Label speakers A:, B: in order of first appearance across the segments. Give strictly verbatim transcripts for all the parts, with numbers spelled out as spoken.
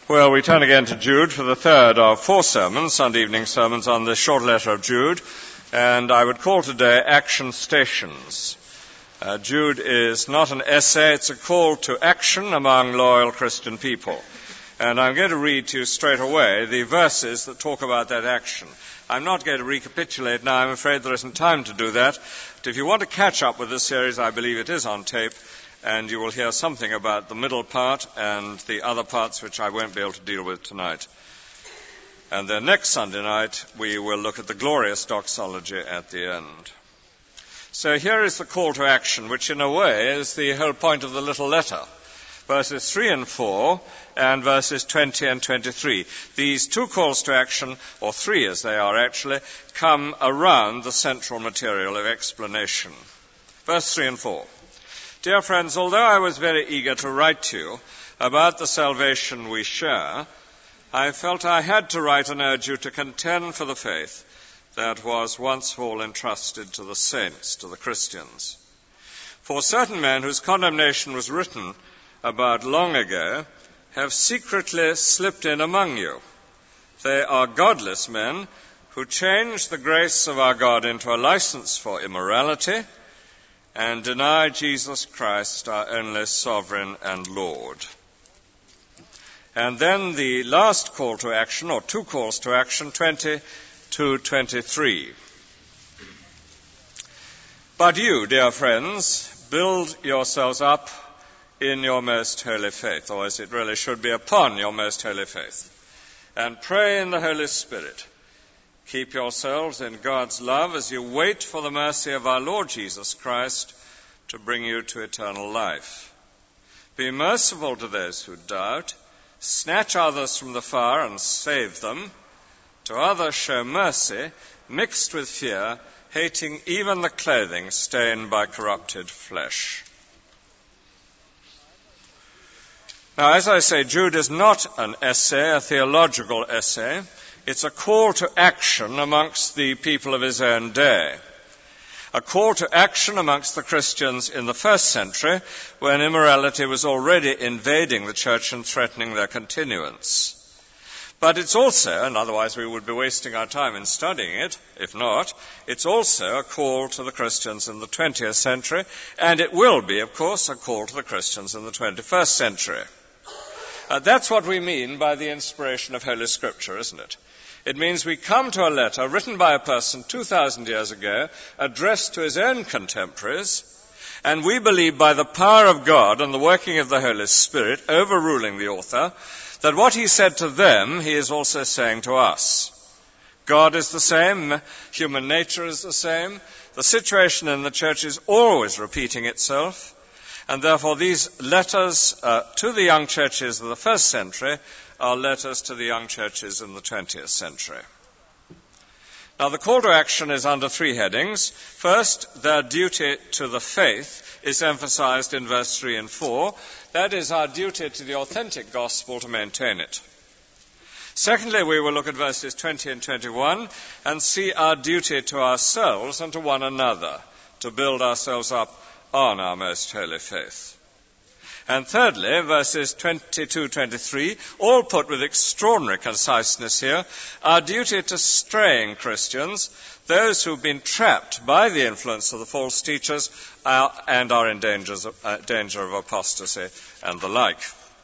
A: Well, we turn again to Jude for the third of four sermons, Sunday evening sermons on this short letter of Jude, and I would call today Action Stations. Uh, Jude is not an essay, it's a call to action among loyal Christian people. And I'm going to read to you straight away the verses that talk about that action. I'm not going to recapitulate now, I'm afraid there isn't time to do that. But if you want to catch up with this series, I believe it is on tape, and you will hear something about the middle part and the other parts which I won't be able to deal with tonight. And then next Sunday night, we will look at the glorious doxology at the end. So here is the call to action, which in a way is the whole point of the little letter. Verses three and four and verses twenty and twenty-three. These two calls to action, or three as they are actually, come around the central material of explanation. Verse three and four. Dear friends, although I was very eager to write to you about the salvation we share, I felt I had to write and urge you to contend for the faith that was once for all entrusted to the saints, to the Christians. For certain men whose condemnation was written about long ago have secretly slipped in among you. They are godless men who change the grace of our God into a license for immorality and deny Jesus Christ, our only sovereign and Lord. And then the last call to action, or two calls to action, twenty to twenty-three. But you, dear friends, build yourselves up in your most holy faith, or as it really should be, upon your most holy faith, and pray in the Holy Spirit. Keep yourselves in God's love as you wait for the mercy of our Lord Jesus Christ to bring you to eternal life. Be merciful to those who doubt, snatch others from the fire and save them. To others show mercy, mixed with fear, hating even the clothing stained by corrupted flesh. Now, as I say, Jude is not an essay, a theological essay. It's a call to action amongst the people of his own day. A call to action amongst the Christians in the first century, when immorality was already invading the church and threatening their continuance. But it's also, and otherwise we would be wasting our time in studying it, if not, it's also a call to the Christians in the twentieth century, and it will be, of course, a call to the Christians in the twenty-first century. Uh, that's what we mean by the inspiration of Holy Scripture, isn't it? It means we come to a letter written by a person two thousand years ago, addressed to his own contemporaries, and we believe by the power of God and the working of the Holy Spirit, overruling the author, that what he said to them, he is also saying to us. God is the same, human nature is the same, the situation in the church is always repeating itself, and therefore these letters uh, to the young churches of the first century are letters to the young churches in the twentieth century. Now the call to action is under three headings. First, their duty to the faith is emphasized in verse three and four. That is our duty to the authentic gospel to maintain it. Secondly, we will look at verses twenty and twenty-one and see our duty to ourselves and to one another to build ourselves up on our most holy faith. And thirdly, verses twenty-two to twenty-three, all put with extraordinary conciseness here, our duty to straying Christians, those who've been trapped by the influence of the false teachers uh, and are in dangers of, uh, danger of apostasy and the like.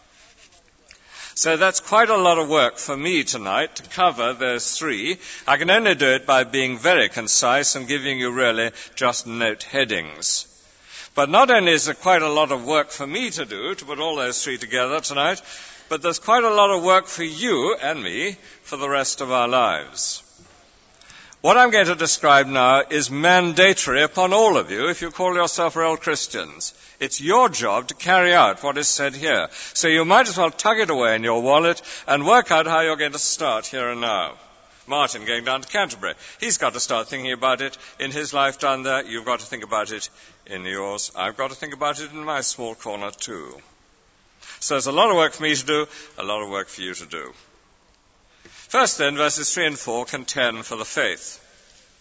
A: So that's quite a lot of work for me tonight to cover those three. I can only do it by being very concise and giving you really just note headings. But not only is it quite a lot of work for me to do, to put all those three together tonight, but there's quite a lot of work for you and me for the rest of our lives. What I'm going to describe now is mandatory upon all of you if you call yourself real Christians. It's your job to carry out what is said here. So you might as well tug it away in your wallet and work out how you're going to start here and now. Martin going down to Canterbury. He's got to start thinking about it in his life down there. You've got to think about it in yours. I've got to think about it in my small corner too. So there's a lot of work for me to do, a lot of work for you to do. First then, verses three and four contend for the faith.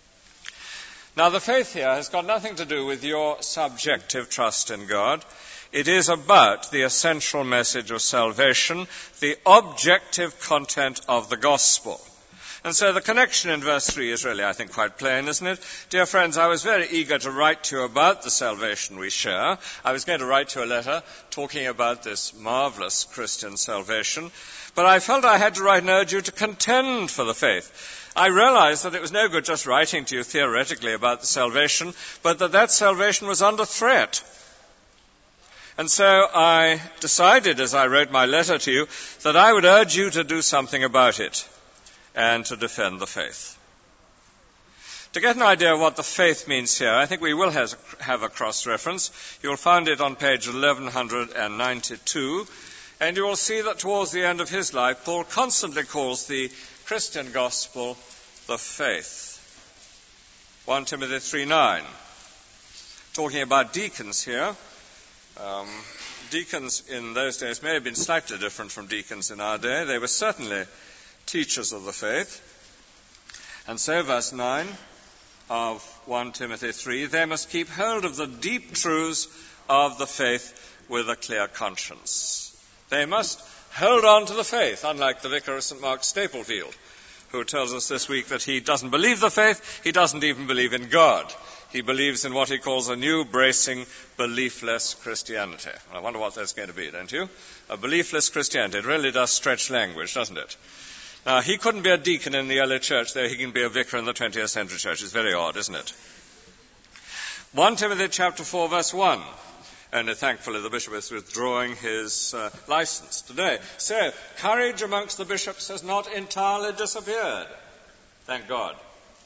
A: Now the faith here has got nothing to do with your subjective trust in God. It is about the essential message of salvation, the objective content of the gospel. And so the connection in verse three is really, I think, quite plain, isn't it? Dear friends, I was very eager to write to you about the salvation we share. I was going to write you a letter talking about this marvelous Christian salvation, but I felt I had to write and urge you to contend for the faith. I realized that it was no good just writing to you theoretically about the salvation, but that that salvation was under threat. And so I decided, as I wrote my letter to you, that I would urge you to do something about it and to defend the faith. To get an idea of what the faith means here, I think we will has, have a cross-reference. You'll find it on page eleven ninety-two, and you will see that towards the end of his life, Paul constantly calls the Christian gospel the faith. First Timothy three nine, talking about deacons here. Um, deacons in those days may have been slightly different from deacons in our day. They were certainly teachers of the faith. And so verse nine of First Timothy three, they must keep hold of the deep truths of the faith with a clear conscience. They must hold on to the faith, unlike the vicar of Saint Mark's Staplefield, who tells us this week that he doesn't believe the faith, he doesn't even believe in God. He believes in what he calls a new, bracing, beliefless Christianity. I wonder what that's going to be, don't you? A beliefless Christianity. It really does stretch language, doesn't it? Now, he couldn't be a deacon in the early church, though he can be a vicar in the twentieth century church. It's very odd, isn't it? First Timothy chapter four, verse one. And uh, thankfully the bishop is withdrawing his uh, license today. So, courage amongst the bishops has not entirely disappeared. Thank God.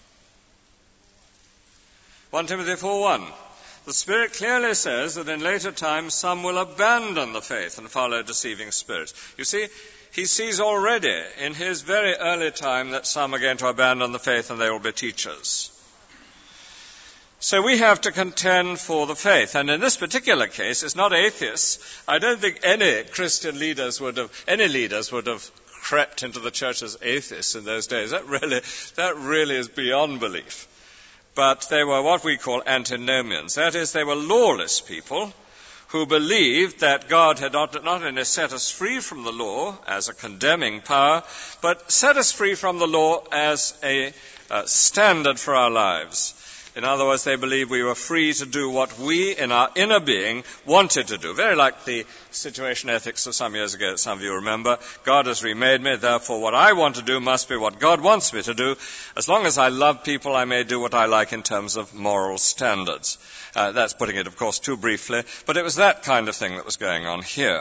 A: First Timothy four one. The Spirit clearly says that in later times some will abandon the faith and follow deceiving spirits. You see, he sees already in his very early time that some are going to abandon the faith and they will be teachers. So we have to contend for the faith. And in this particular case, it's not atheists. I don't think any Christian leaders would have, any leaders would have crept into the church as atheists in those days. That really, that really is beyond belief. But they were what we call antinomians. That is, they were lawless people who believed that God had not, not only set us free from the law as a condemning power, but set us free from the law as a uh, standard for our lives. In other words, they believed we were free to do what we, in our inner being, wanted to do. Very like the situation ethics of some years ago that some of you remember. God has remade me, therefore what I want to do must be what God wants me to do. As long as I love people, I may do what I like in terms of moral standards. Uh, that's putting it, of course, too briefly, but it was that kind of thing that was going on here.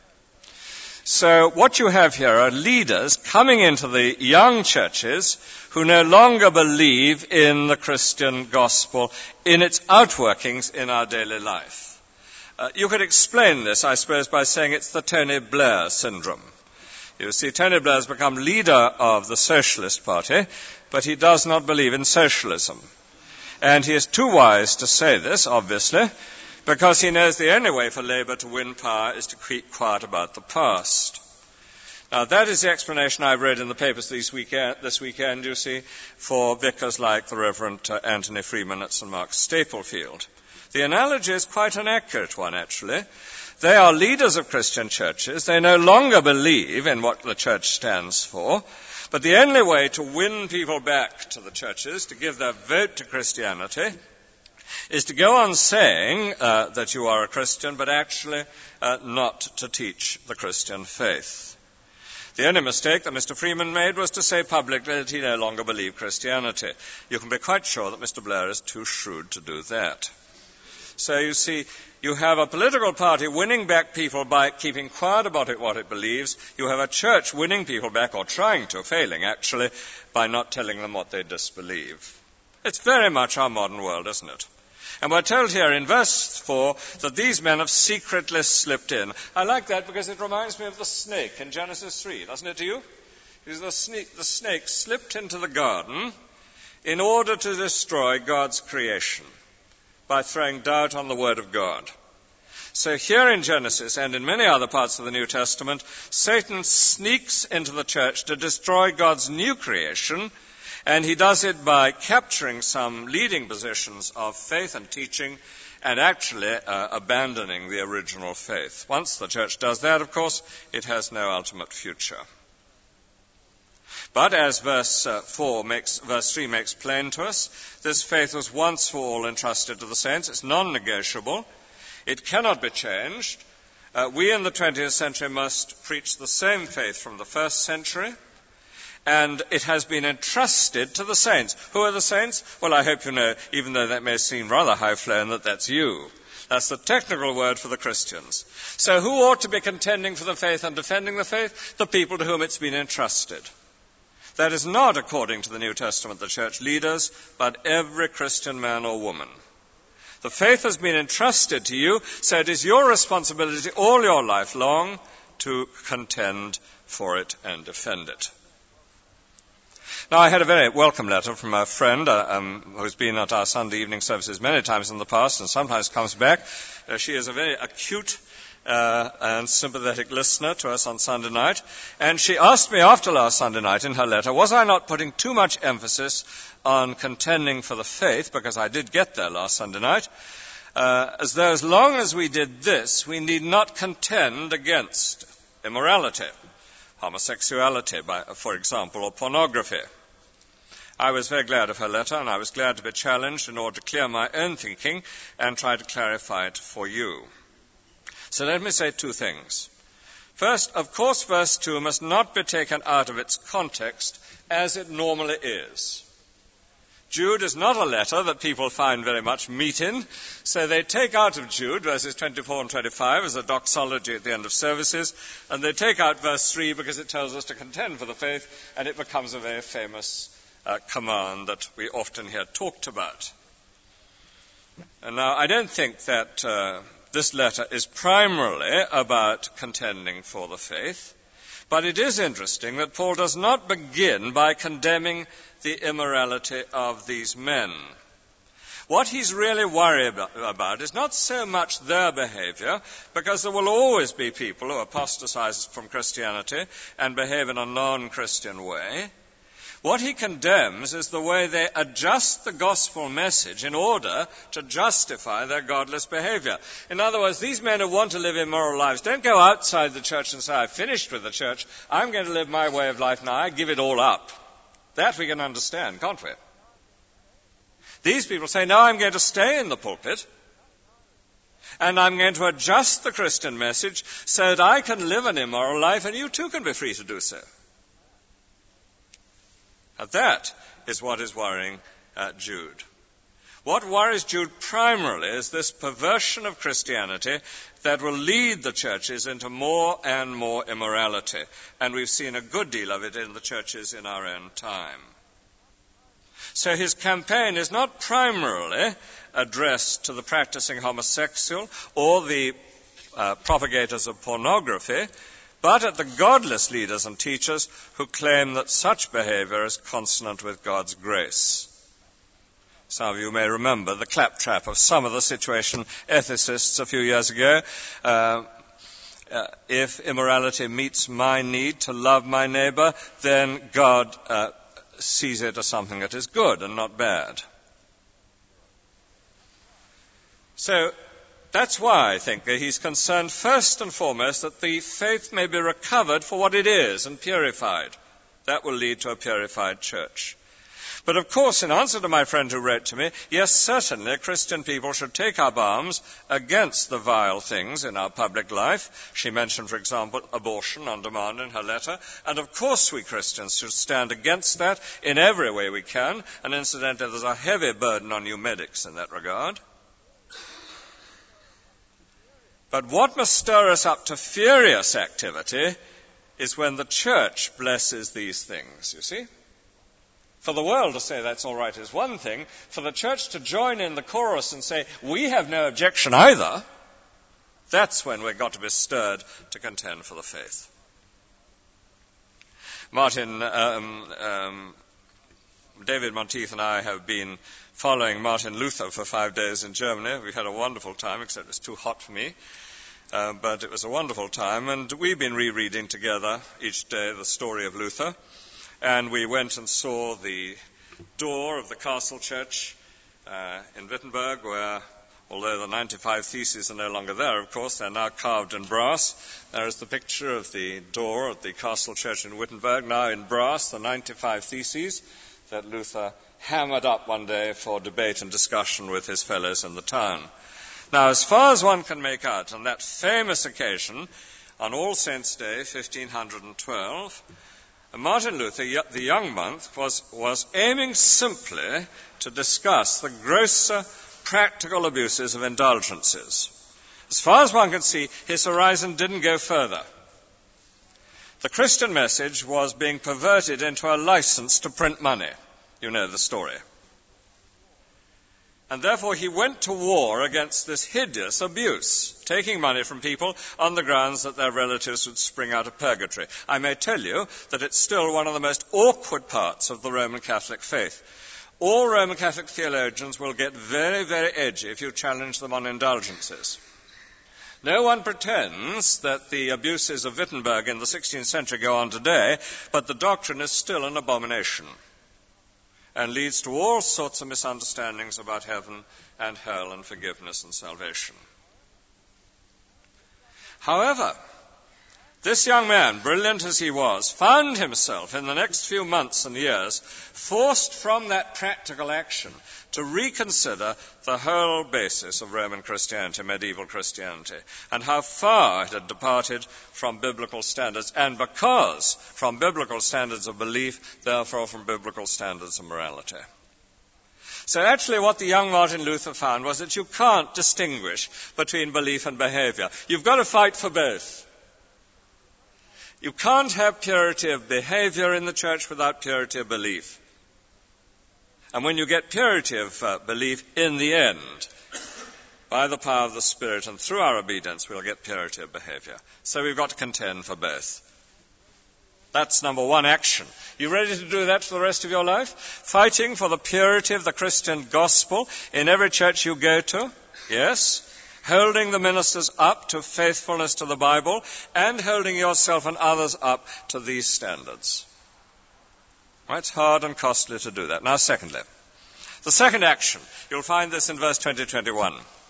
A: So what you have here are leaders coming into the young churches who no longer believe in the Christian gospel in its outworkings in our daily life. Uh, you could explain this, I suppose, by saying it's the Tony Blair syndrome. You see, Tony Blair has become leader of the Socialist Party, but he does not believe in socialism. And he is too wise to say this, obviously, because he knows the only way for Labour to win power is to keep quiet about the past. Now, that is the explanation I've read in the papers this weekend, this weekend you see, for vicars like the Reverend uh, Anthony Freeman at Saint Mark's Staplefield. The analogy is quite an accurate one, actually. They are leaders of Christian churches. They no longer believe in what the church stands for, but the only way to win people back to the churches, to give their vote to Christianity, is to go on saying uh, that you are a Christian, but actually uh, not to teach the Christian faith. The only mistake that Mister Freeman made was to say publicly that he no longer believed Christianity. You can be quite sure that Mister Blair is too shrewd to do that. So you see, you have a political party winning back people by keeping quiet about it, what it believes. You have a church winning people back, or trying to, failing actually, by not telling them what they disbelieve. It's very much our modern world, isn't it? And we're told here in verse four that these men have secretly slipped in. I like that because it reminds me of the snake in Genesis three, doesn't it to you? Because the snake, the snake slipped into the garden in order to destroy God's creation by throwing doubt on the Word of God. So here in Genesis and in many other parts of the New Testament, Satan sneaks into the church to destroy God's new creation, and he does it by capturing some leading positions of faith and teaching and actually uh, abandoning the original faith. Once the church does that, of course, it has no ultimate future. But as verse uh, four makes, verse three makes plain to us, this faith was once for all entrusted to the saints. It's non-negotiable. It cannot be changed. Uh, we in the twentieth century must preach the same faith from the first century, and it has been entrusted to the saints. Who are the saints? Well, I hope you know, even though that may seem rather high-flown, that that's you. That's the technical word for the Christians. So who ought to be contending for the faith and defending the faith? The people to whom it's been entrusted. That is not, according to the New Testament, the church leaders, but every Christian man or woman. The faith has been entrusted to you, so it is your responsibility all your life long to contend for it and defend it. Now, I had a very welcome letter from a friend uh, um, who's been at our Sunday evening services many times in the past and sometimes comes back. Uh, she is a very acute uh, and sympathetic listener to us on Sunday night. And she asked me after last Sunday night in her letter, was I not putting too much emphasis on contending for the faith, because I did get there last Sunday night, uh, as though as long as we did this, we need not contend against immorality, homosexuality, by, for example, or pornography. I was very glad of her letter, and I was glad to be challenged in order to clear my own thinking and try to clarify it for you. So let me say two things. First, of course, verse two must not be taken out of its context as it normally is. Jude is not a letter that people find very much meat in, so they take out of Jude verses twenty-four and twenty-five as a doxology at the end of services, and they take out verse three because it tells us to contend for the faith, and it becomes a very famous uh, command that we often hear talked about. And now, I don't think that uh, this letter is primarily about contending for the faith, but it is interesting that Paul does not begin by condemning the immorality of these men. What he's really worried about is not so much their behavior, because there will always be people who apostatize from Christianity and behave in a non-Christian way. What he condemns is the way they adjust the gospel message in order to justify their godless behavior. In other words, these men who want to live immoral lives don't go outside the church and say, I've finished with the church, I'm going to live my way of life now, I give it all up. That we can understand, can't we? These people say, no, I'm going to stay in the pulpit, and I'm going to adjust the Christian message so that I can live an immoral life and you too can be free to do so. Now that is what is worrying uh, Jude. What worries Jude primarily is this perversion of Christianity that will lead the churches into more and more immorality. And we've seen a good deal of it in the churches in our own time. So his campaign is not primarily addressed to the practicing homosexual or the uh, propagators of pornography, but at the godless leaders and teachers who claim that such behavior is consonant with God's grace. Some of you may remember the claptrap of some of the situation ethicists a few years ago. Uh, uh, if immorality meets my need to love my neighbor, then God uh, sees it as something that is good and not bad. So that's why I think that he's concerned first and foremost that the faith may be recovered for what it is and purified. That will lead to a purified church. But of course, in answer to my friend who wrote to me, yes, certainly Christian people should take up arms against the vile things in our public life. She mentioned, for example, abortion on demand in her letter. And of course we Christians should stand against that in every way we can. And incidentally, there's a heavy burden on you medics in that regard. But what must stir us up to furious activity is when the church blesses these things, you see. For the world to say that's all right is one thing. For the church to join in the chorus and say, we have no objection either, that's when we've got to be stirred to contend for the faith. Martin, um, um, David Monteith and I have been following Martin Luther for five days in Germany. We had a wonderful time, except it was too hot for me. Uh, but it was a wonderful time, and we've been rereading together each day the story of Luther. And we went and saw the door of the castle church uh, in Wittenberg, where Although the ninety-five Theses are no longer there, of course, they're now carved in brass. There is the picture of the door at the Castle Church in Wittenberg, now in brass, the ninety-five Theses that Luther hammered up one day for debate and discussion with his fellows in the town. Now, as far as one can make out, on that famous occasion, on All Saints' Day, fifteen twelve, Martin Luther, the young monk, was, was aiming simply to discuss the grosser practical abuses of indulgences. As far as one could see, his horizon didn't go further. The Christian message was being perverted into a license to print money. You know the story. And therefore he went to war against this hideous abuse, taking money from people on the grounds that their relatives would spring out of purgatory. I may tell you that it's still one of the most awkward parts of the Roman Catholic faith. All Roman Catholic theologians will get very, very edgy if you challenge them on indulgences. No one pretends that the abuses of Wittenberg in the sixteenth century go on today, but the doctrine is still an abomination and leads to all sorts of misunderstandings about heaven and hell and forgiveness and salvation. However, this young man, brilliant as he was, found himself in the next few months and years forced from that practical action to reconsider the whole basis of Roman Christianity, medieval Christianity, and how far it had departed from biblical standards, and because from biblical standards of belief, therefore from biblical standards of morality. So actually what the young Martin Luther found was that you can't distinguish between belief and behavior. You've got to fight for both. You can't have purity of behavior in the church without purity of belief. And when you get purity of uh, belief, in the end, by the power of the Spirit and through our obedience, we'll get purity of behavior. So we've got to contend for both. That's number one action. You ready to do that for the rest of your life? Fighting for the purity of the Christian gospel in every church you go to? Yes. Holding the ministers up to faithfulness to the Bible and holding yourself and others up to these standards. Well, it's hard and costly to do that. Now, secondly, the second action, you'll find this in verse twenty, twenty-one.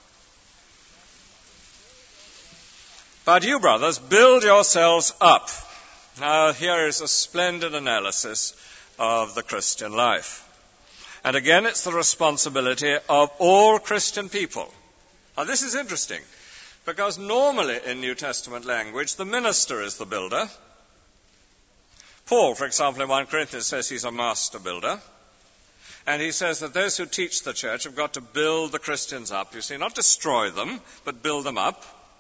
A: But you, brothers, build yourselves up. Now, here is a splendid analysis of the Christian life. And again, it's the responsibility of all Christian people. Now, this is interesting, because normally in New Testament language, the minister is the builder. Paul, for example, in First Corinthians says he's a master builder. And he says that those who teach the church have got to build the Christians up. You see, not destroy them, but build them up.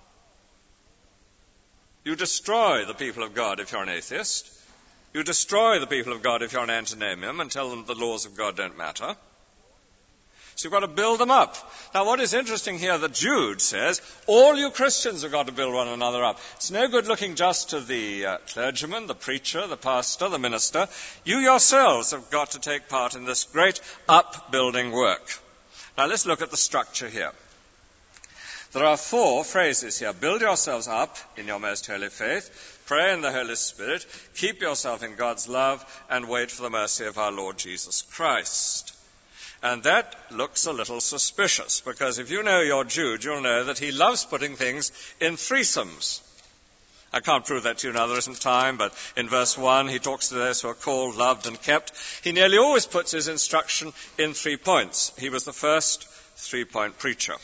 A: You destroy the people of God if you're an atheist. You destroy the people of God if you're an antinomian and tell them the laws of God don't matter. So you've got to build them up. Now, what is interesting here that Jude says, all you Christians have got to build one another up. It's no good looking just to the uh, clergyman, the preacher, the pastor, the minister. You yourselves have got to take part in this great upbuilding work. Now, let's look at the structure here. There are four phrases here. Build yourselves up in your most holy faith, pray in the Holy Spirit, keep yourself in God's love, and wait for the mercy of our Lord Jesus Christ. And that looks a little suspicious, because if you know your Jude, you'll know that he loves putting things in threesomes. I can't prove that to you now, there isn't time, but in verse one, he talks to those who are called, loved, and kept. He nearly always puts his instruction in three points. He was the first three-point preacher.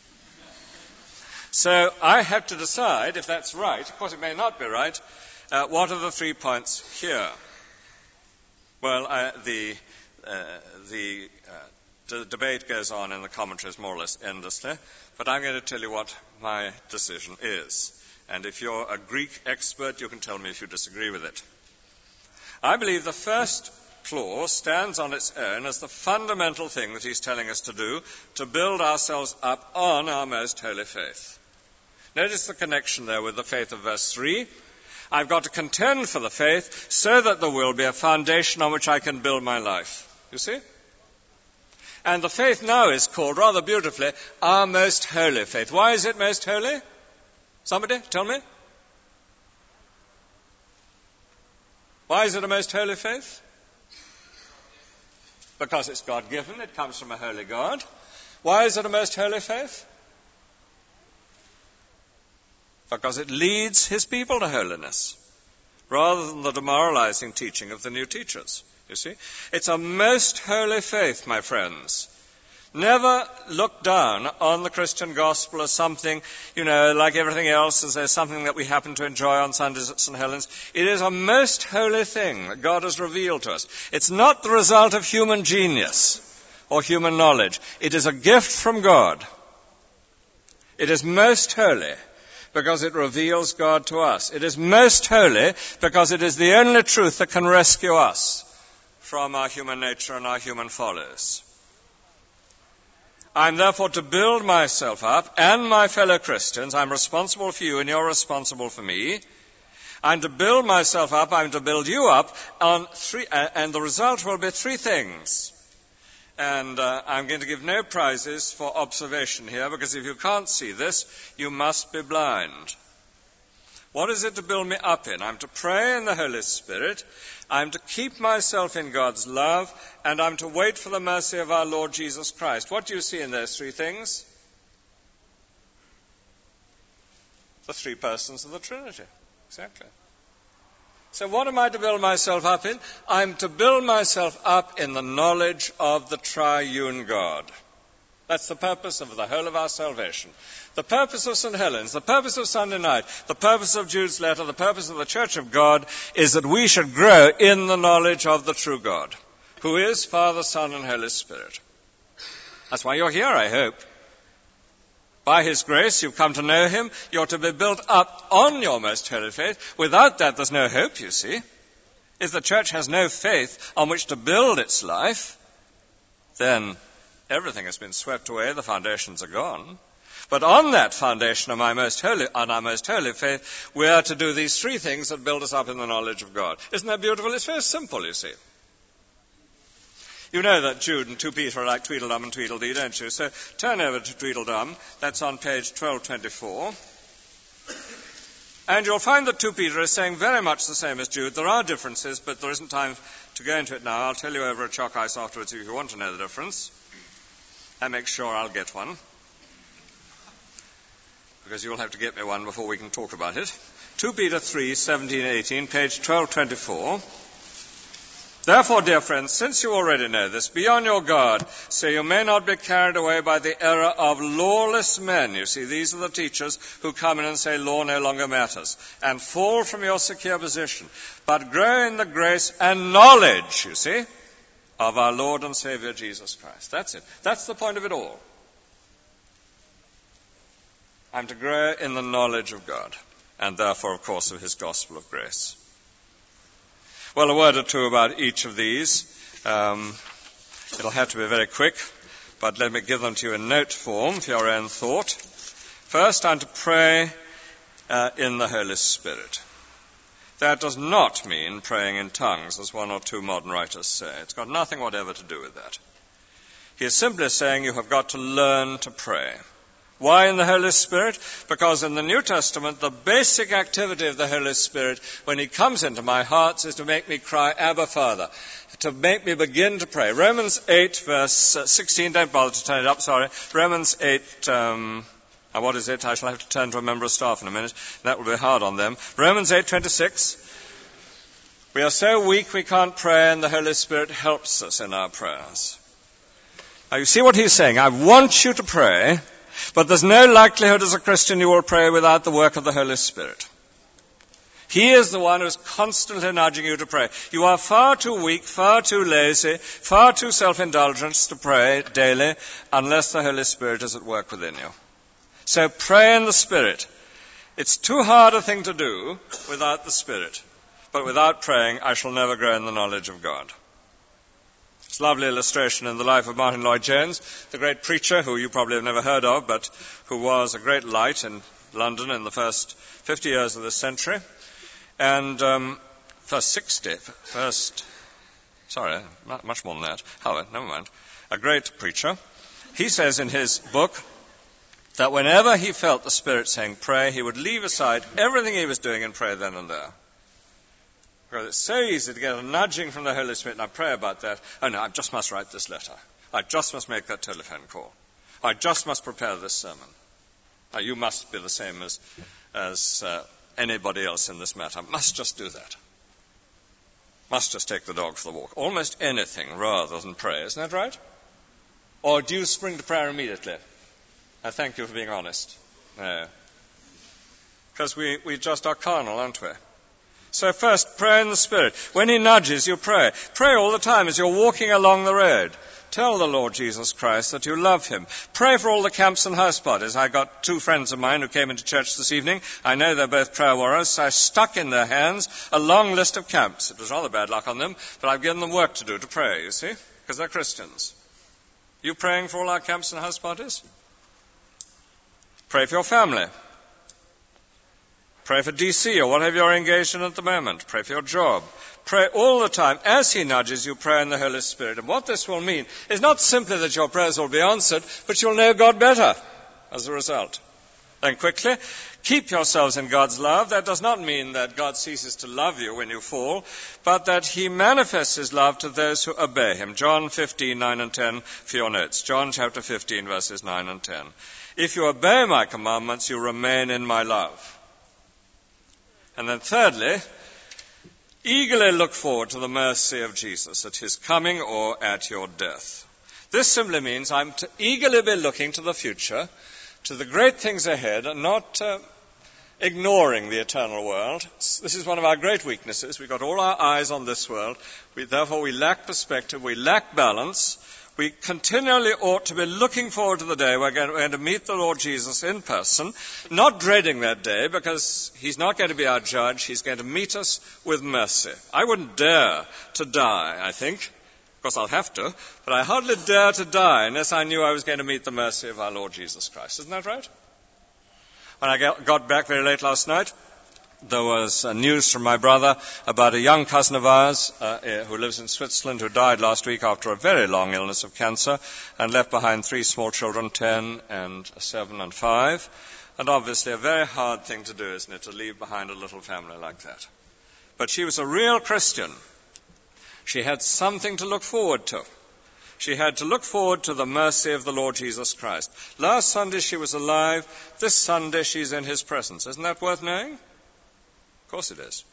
A: So I have to decide if that's right. Of course, it may not be right. Uh, what are the three points here? Well, I, the... Uh, the, uh, the debate goes on in the commentaries more or less endlessly, but I'm going to tell you what my decision is. And if you're a Greek expert, you can tell me if you disagree with it. I believe the first clause stands on its own as the fundamental thing that he's telling us to do, to build ourselves up on our most holy faith. Notice the connection there with the faith of verse three. I've got to contend for the faith so that there will be a foundation on which I can build my life. You see? And the faith now is called, rather beautifully, our most holy faith. Why is it most holy? Somebody, tell me. Why is it a most holy faith? Because it's God-given. It comes from a holy God. Why is it a most holy faith? Because it leads his people to holiness, rather than the demoralizing teaching of the new teachers, you see. It's a most holy faith, my friends. Never look down on the Christian gospel as something, you know, like everything else, as there's something that we happen to enjoy on Sundays at Saint Helens. It is a most holy thing that God has revealed to us. It's not the result of human genius or human knowledge. It is a gift from God. It is most holy because it reveals God to us. It is most holy because it is the only truth that can rescue us from our human nature and our human follies. I'm therefore to build myself up and my fellow Christians. I'm responsible for you and you're responsible for me. I'm to build myself up, I'm to build you up on three, uh, and the result will be three things. And uh, I'm going to give no prizes for observation here, because if you can't see this, you must be blind. What is it to build me up in? I'm to pray in the Holy Spirit, I'm to keep myself in God's love, and I'm to wait for the mercy of our Lord Jesus Christ. What do you see in those three things? The three persons of the Trinity. Exactly. So what am I to build myself up in? I'm to build myself up in the knowledge of the triune God. That's the purpose of the whole of our salvation. The purpose of Saint Helens, the purpose of Sunday night, the purpose of Jude's letter, the purpose of the Church of God is that we should grow in the knowledge of the true God, who is Father, Son, and Holy Spirit. That's why you're here, I hope. By his grace, you've come to know him. You're to be built up on your most holy faith. Without that, there's no hope, you see. If the church has no faith on which to build its life, then everything has been swept away, the foundations are gone. But on that foundation of my most holy, on our most holy faith, we are to do these three things that build us up in the knowledge of God. Isn't that beautiful? It's very simple, you see. You know that Jude and two Peter are like Tweedledum and Tweedledee, don't you? So turn over to Tweedledum. That's on page twelve twenty-four. And you'll find that two Peter is saying very much the same as Jude. There are differences, but there isn't time to go into it now. I'll tell you over a chalk ice afterwards if you want to know the difference. I make sure I'll get one, because you'll have to get me one before we can talk about it. two Peter three, seventeen, eighteen, page twelve twenty-four. Therefore, dear friends, since you already know this, be on your guard, so you may not be carried away by the error of lawless men. You see, these are the teachers who come in and say law no longer matters, and fall from your secure position, but grow in the grace and knowledge, you see, of our Lord and Savior Jesus Christ. That's it. That's the point of it all. I'm to grow in the knowledge of God, and therefore, of course, of his gospel of grace. Well, a word or two about each of these. Um, it'll have to be very quick, but let me give them to you in note form for your own thought. First, I'm to pray uh, in the Holy Spirit. That does not mean praying in tongues, as one or two modern writers say. It's got nothing whatever to do with that. He is simply saying you have got to learn to pray. Why in the Holy Spirit? Because in the New Testament, the basic activity of the Holy Spirit, when he comes into my heart, is to make me cry, Abba, Father, to make me begin to pray. Romans eight, verse sixteen, don't bother to turn it up, sorry. Romans eight, um, what is it? I shall have to turn to a member of staff in a minute. That will be hard on them. Romans eight, twenty-six. We are so weak we can't pray, and the Holy Spirit helps us in our prayers. Now, you see what he's saying? I want you to pray, but there's no likelihood as a Christian you will pray without the work of the Holy Spirit. He is the one who is constantly nudging you to pray. You are far too weak, far too lazy, far too self-indulgent to pray daily unless the Holy Spirit is at work within you. So pray in the Spirit. It's too hard a thing to do without the Spirit. But without praying, I shall never grow in the knowledge of God. It's a lovely illustration in the life of Martin Lloyd-Jones, the great preacher who you probably have never heard of, but who was a great light in London in the first fifty years of this century. And um, first sixty, first, sorry, much more than that. However, never mind. A great preacher. He says in his book that whenever he felt the Spirit saying pray, he would leave aside everything he was doing and pray then and there. Because it's so easy to get a nudging from the Holy Spirit, and I pray about that. Oh no, I just must write this letter. I just must make that telephone call. I just must prepare this sermon. Now, you must be the same as, as uh, anybody else in this matter. Must just do that. Must just take the dog for the walk. Almost anything rather than pray. Isn't that right? Or do you spring to prayer immediately? I thank you for being honest. No. Because we, we just are carnal, aren't we? So first, pray in the Spirit. When he nudges, you pray. Pray all the time as you're walking along the road. Tell the Lord Jesus Christ that you love him. Pray for all the camps and house parties. I got two friends of mine who came into church this evening. I know they're both prayer warriors, so I stuck in their hands a long list of camps. It was rather bad luck on them, but I've given them work to do to pray, you see, because they're Christians. You praying for all our camps and house parties? Pray for your family. Pray for D C or whatever you're engaged in at the moment. Pray for your job. Pray all the time. As he nudges you, pray in the Holy Spirit. And what this will mean is not simply that your prayers will be answered, but you'll know God better as a result. Then quickly, keep yourselves in God's love. That does not mean that God ceases to love you when you fall, but that he manifests his love to those who obey him. John fifteen, nine and ten for your notes. John chapter fifteen, verses nine and ten. If you obey my commandments, you remain in my love. And then thirdly, eagerly look forward to the mercy of Jesus at his coming or at your death. This simply means I'm to eagerly be looking to the future, to the great things ahead, and not uh, ignoring the eternal world. This is one of our great weaknesses. We've got all our eyes on this world. We, therefore, we lack perspective. We lack balance. We continually ought to be looking forward to the day we're going to meet the Lord Jesus in person, not dreading that day because he's not going to be our judge. He's going to meet us with mercy. I wouldn't dare to die, I think. Of course, I'll have to, but I hardly dare to die unless I knew I was going to meet the mercy of our Lord Jesus Christ. Isn't that right? When I got back very late last night, there was uh, news from my brother about a young cousin of ours uh, who lives in Switzerland who died last week after a very long illness of cancer and left behind three small children, ten and seven and five. And obviously a very hard thing to do, isn't it, to leave behind a little family like that. But she was a real Christian. She had something to look forward to. She had to look forward to the mercy of the Lord Jesus Christ. Last Sunday she was alive. This Sunday she's in his presence. Isn't that worth knowing? Of course it is.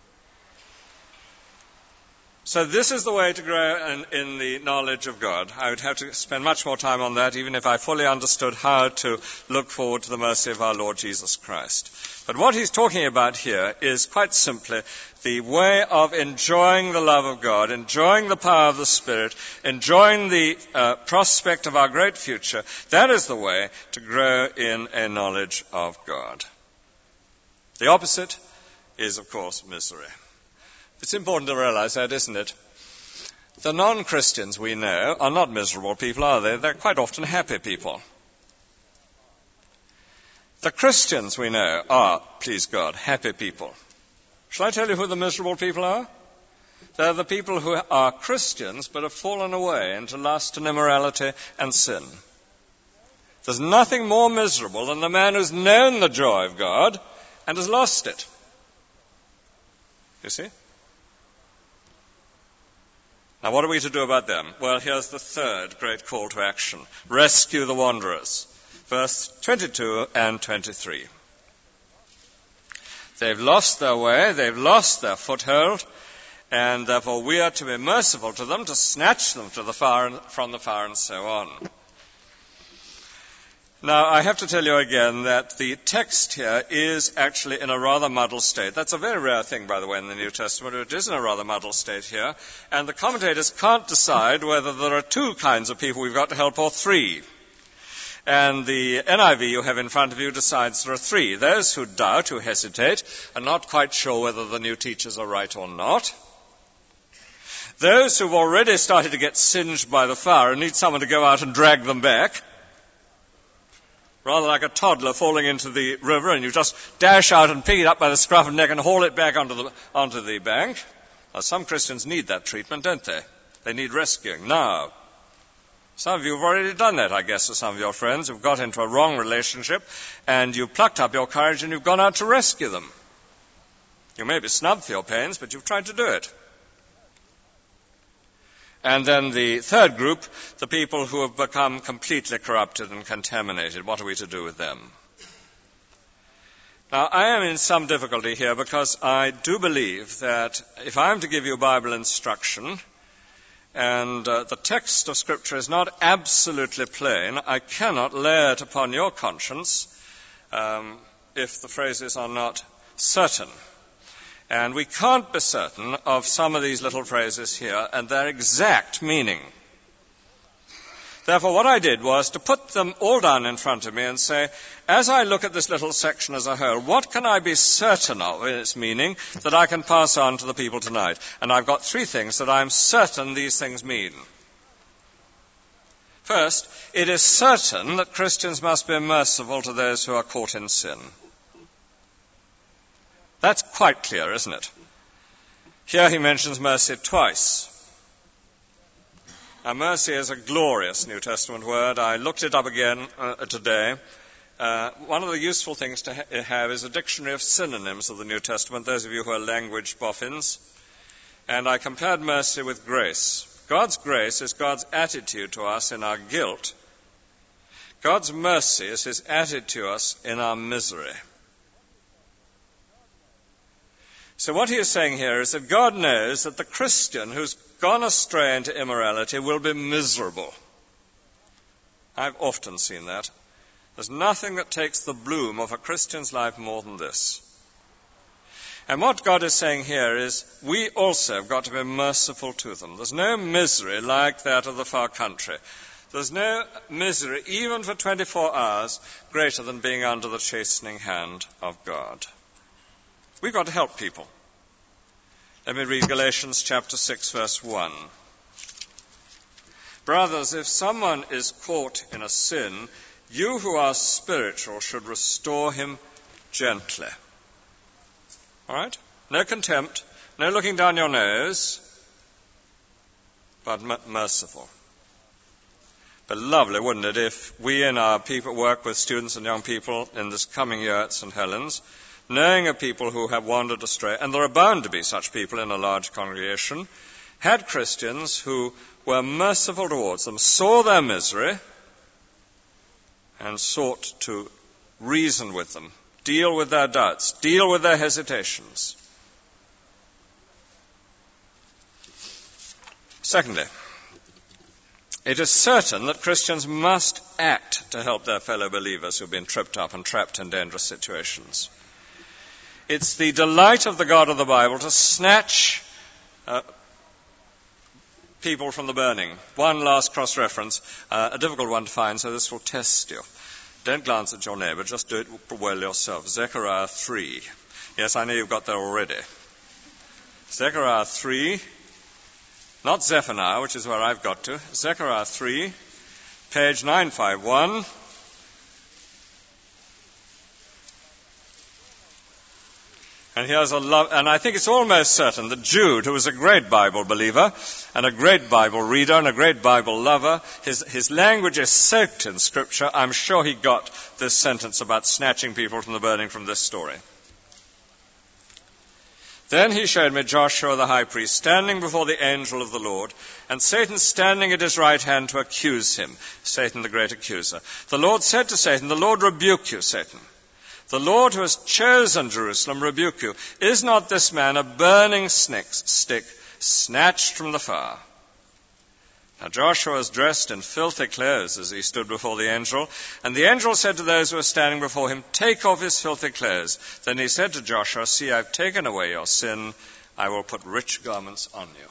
A: So this is the way to grow in, in the knowledge of God. I would have to spend much more time on that, even if I fully understood how to look forward to the mercy of our Lord Jesus Christ. But what he's talking about here is quite simply the way of enjoying the love of God, enjoying the power of the Spirit, enjoying the uh, prospect of our great future. That is the way to grow in a knowledge of God. The opposite is, of course, misery. It's important to realize that, isn't it? The non-Christians we know are not miserable people, are they? They're quite often happy people. The Christians we know are, please God, happy people. Shall I tell you who the miserable people are? They're the people who are Christians but have fallen away into lust and immorality and sin. There's nothing more miserable than the man who's known the joy of God and has lost it. You see? Now, what are we to do about them? Well, here's the third great call to action. Rescue the wanderers. Verse twenty-two and twenty-three. They've lost their way, they've lost their foothold, and therefore we are to be merciful to them, to snatch them to the fire, from the fire, and so on. Now, I have to tell you again that the text here is actually in a rather muddled state. That's a very rare thing, by the way, in the New Testament. It is in a rather muddled state here. And the commentators can't decide whether there are two kinds of people we've got to help or three. And the N I V you have in front of you decides there are three. Those who doubt, who hesitate, are not quite sure whether the new teachers are right or not. Those who've already started to get singed by the fire and need someone to go out and drag them back. Rather like a toddler falling into the river, and you just dash out and pick it up by the scruff of the neck and haul it back onto the, onto the bank. Now, some Christians need that treatment, don't they? They need rescuing. Now, some of you have already done that, I guess, to some of your friends who've got into a wrong relationship, and you've plucked up your courage and you've gone out to rescue them. You may be snubbed for your pains, but you've tried to do it. And then the third group, the people who have become completely corrupted and contaminated. What are we to do with them? Now, I am in some difficulty here because I do believe that if I am to give you Bible instruction and uh, the text of Scripture is not absolutely plain, I cannot lay it upon your conscience um, if the phrases are not certain. And we can't be certain of some of these little phrases here and their exact meaning. Therefore, what I did was to put them all down in front of me and say, as I look at this little section as a whole, what can I be certain of in its meaning that I can pass on to the people tonight? And I've got three things that I'm certain these things mean. First, it is certain that Christians must be merciful to those who are caught in sin. That's quite clear, isn't it? Here he mentions mercy twice. Now, mercy is a glorious New Testament word. I looked it up again uh, today. Uh, one of the useful things to ha- have is a dictionary of synonyms of the New Testament, those of you who are language boffins. And I compared mercy with grace. God's grace is God's attitude to us in our guilt. God's mercy is his attitude to us in our misery. So what he is saying here is that God knows that the Christian who's gone astray into immorality will be miserable. I've often seen that. There's nothing that takes the bloom of a Christian's life more than this. And what God is saying here is we also have got to be merciful to them. There's no misery like that of the far country. There's no misery, even for twenty-four hours, greater than being under the chastening hand of God. We've got to help people. Let me read Galatians chapter six, verse one. Brothers, if someone is caught in a sin, you who are spiritual should restore him gently. All right? No contempt, no looking down your nose, but m- merciful. But lovely, wouldn't it, if we in our people work with students and young people in this coming year at Saint Helens, knowing of people who have wandered astray, and there are bound to be such people in a large congregation, had Christians who were merciful towards them, saw their misery, and sought to reason with them, deal with their doubts, deal with their hesitations. Secondly, it is certain that Christians must act to help their fellow believers who have been tripped up and trapped in dangerous situations. It's the delight of the God of the Bible to snatch uh, people from the burning. One last cross-reference, uh, a difficult one to find, so this will test you. Don't glance at your neighbour, just do it well yourself. Zechariah three. Yes, I know you've got there already. Zechariah three, not Zephaniah, which is where I've got to. Zechariah three, page nine fifty-one. And here's a love, and I think it's almost certain that Jude, who was a great Bible believer and a great Bible reader and a great Bible lover, his, his language is soaked in Scripture. I'm sure he got this sentence about snatching people from the burning from this story. Then he showed me Joshua the high priest standing before the angel of the Lord, and Satan standing at his right hand to accuse him, Satan the great accuser. The Lord said to Satan, "The Lord rebuke you, Satan. The Lord who has chosen Jerusalem rebuke you. Is not this man a burning stick snatched from the fire?" Now Joshua was dressed in filthy clothes as he stood before the angel, and the angel said to those who were standing before him, "Take off his filthy clothes." Then he said to Joshua, "See, I've taken away your sin. I will put rich garments on you."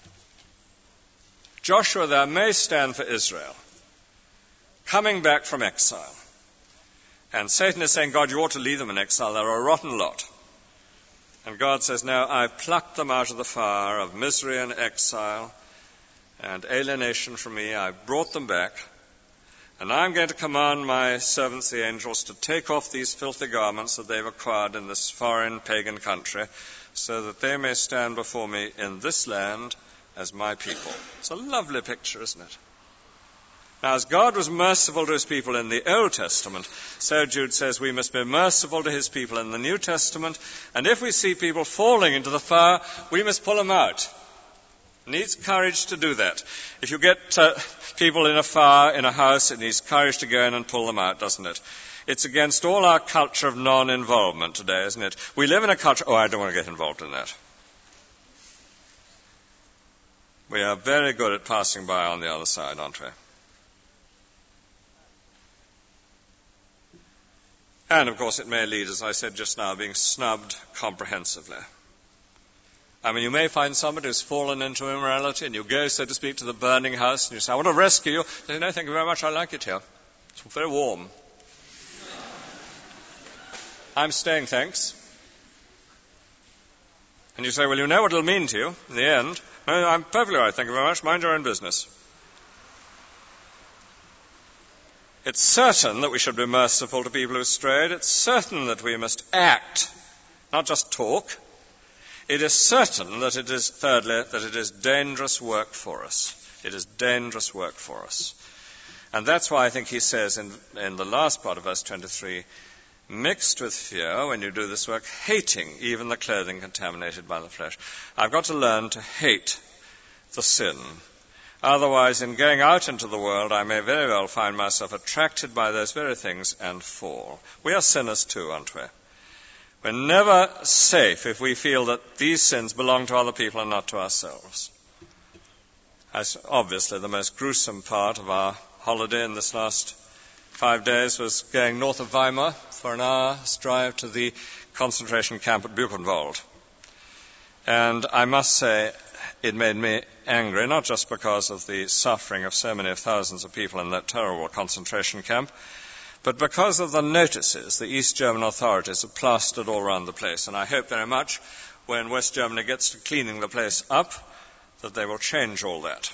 A: Joshua there may stand for Israel, coming back from exile. And Satan is saying, "God, you ought to leave them in exile. They're a rotten lot." And God says, "No, I've plucked them out of the fire of misery and exile and alienation from me. I've brought them back. And I'm going to command my servants, the angels, to take off these filthy garments that they've acquired in this foreign pagan country so that they may stand before me in this land as my people." It's a lovely picture, isn't it? Now, as God was merciful to his people in the Old Testament, so Jude says we must be merciful to his people in the New Testament, and if we see people falling into the fire, we must pull them out. It needs courage to do that. If you get uh, people in a fire in a house, it needs courage to go in and pull them out, doesn't it? It's against all our culture of non-involvement today, isn't it? We live in a culture, oh, I don't want to get involved in that. We are very good at passing by on the other side, aren't we? And, of course, it may lead, as I said just now, being snubbed comprehensively. I mean, you may find somebody who's fallen into immorality, and you go, so to speak, to the burning house, and you say, I want to rescue you. They say, no, thank you very much, I like it here. It's very warm. I'm staying, thanks. And you say, well, you know what it'll mean to you in the end. No, I'm perfectly all right, thank you very much, mind your own business. It's certain that we should be merciful to people who have strayed. It's certain that we must act, not just talk. It is certain that it is, thirdly, that it is dangerous work for us. It is dangerous work for us. And that's why I think he says in, in the last part of verse twenty-three, mixed with fear, when you do this work, hating even the clothing contaminated by the flesh. I've got to learn to hate the sin. Otherwise, in going out into the world, I may very well find myself attracted by those very things and fall. We are sinners too, aren't we? We're never safe if we feel that these sins belong to other people and not to ourselves. As obviously the most gruesome part of our holiday in this last five days was going north of Weimar for an hour's drive to the concentration camp at Buchenwald. And I must say, it made me angry, not just because of the suffering of so many thousands of people in that terrible concentration camp, but because of the notices the East German authorities have plastered all around the place. And I hope very much when West Germany gets to cleaning the place up that they will change all that.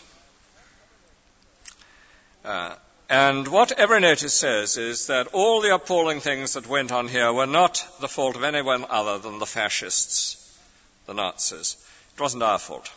A: Uh, and what every notice says is that all the appalling things that went on here were not the fault of anyone other than the fascists, the Nazis. It wasn't our fault.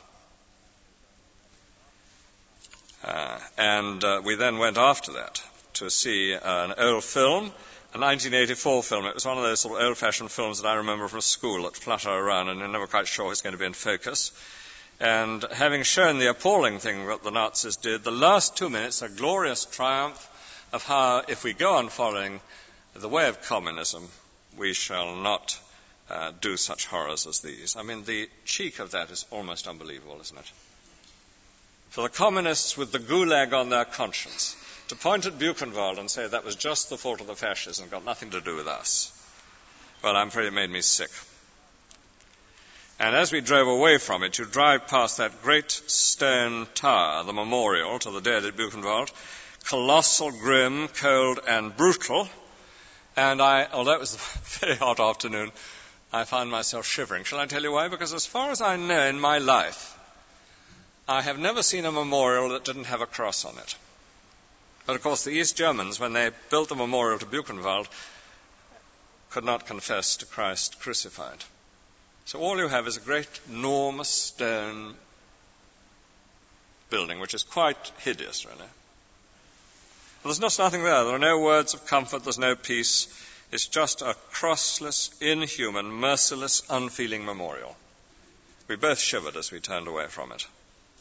A: Uh, and uh, we then went after that to see uh, an old film, a nineteen eighty-four film. It was one of those sort of old-fashioned films that I remember from school that flutter around and you're never quite sure who's going to be in focus. And having shown the appalling thing that the Nazis did, the last two minutes are a glorious triumph of how, if we go on following the way of communism, we shall not uh, do such horrors as these. I mean, the cheek of that is almost unbelievable, isn't it? For the communists with the gulag on their conscience to point at Buchenwald and say that was just the fault of the fascists and got nothing to do with us. Well, I'm afraid it made me sick. And as we drove away from it, you drive past that great stone tower, the memorial to the dead at Buchenwald, colossal, grim, cold, and brutal. And I, although it was a very hot afternoon, I found myself shivering. Shall I tell you why? Because as far as I know in my life, I have never seen a memorial that didn't have a cross on it. But of course the East Germans, when they built the memorial to Buchenwald, could not confess to Christ crucified. So all you have is a great, enormous stone building, which is quite hideous, really. Well, there's just nothing there. There are no words of comfort. There's no peace. It's just a crossless, inhuman, merciless, unfeeling memorial. We both shivered as we turned away from it.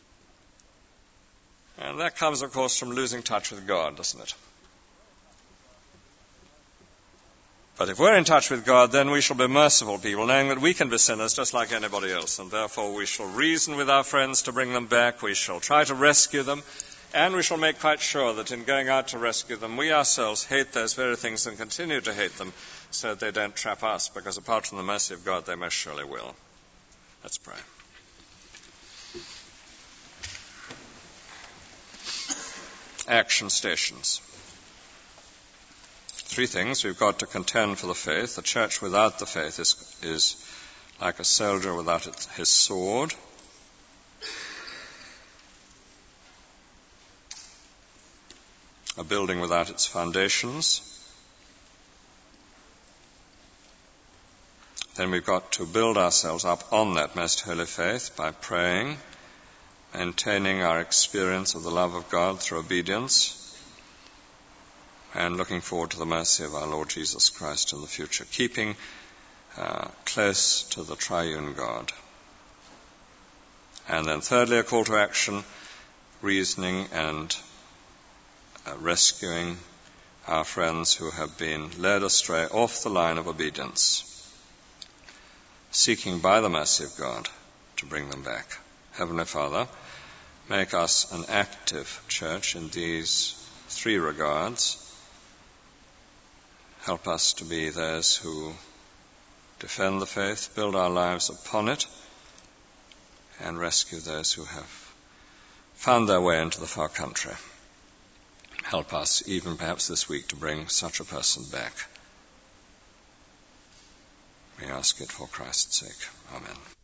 A: And that comes, of course, from losing touch with God, doesn't it? But if we're in touch with God, then we shall be merciful people, knowing that we can be sinners just like anybody else, and therefore we shall reason with our friends to bring them back, we shall try to rescue them, and we shall make quite sure that in going out to rescue them, we ourselves hate those very things and continue to hate them so that they don't trap us, because apart from the mercy of God, they most surely will. Let's pray. Action stations. Three things. We've got to contend for the faith. A church without the faith is, is like a soldier without it, his sword. A building without its foundations. Then we've got to build ourselves up on that most holy faith by praying, maintaining our experience of the love of God through obedience, and looking forward to the mercy of our Lord Jesus Christ in the future, keeping uh, close to the triune God. And then thirdly, a call to action, reasoning and uh, rescuing our friends who have been led astray off the line of obedience, seeking by the mercy of God to bring them back. Heavenly Father, make us an active church in these three regards. Help us to be those who defend the faith, build our lives upon it, and rescue those who have found their way into the far country. Help us, even perhaps this week, to bring such a person back. We ask it for Christ's sake. Amen.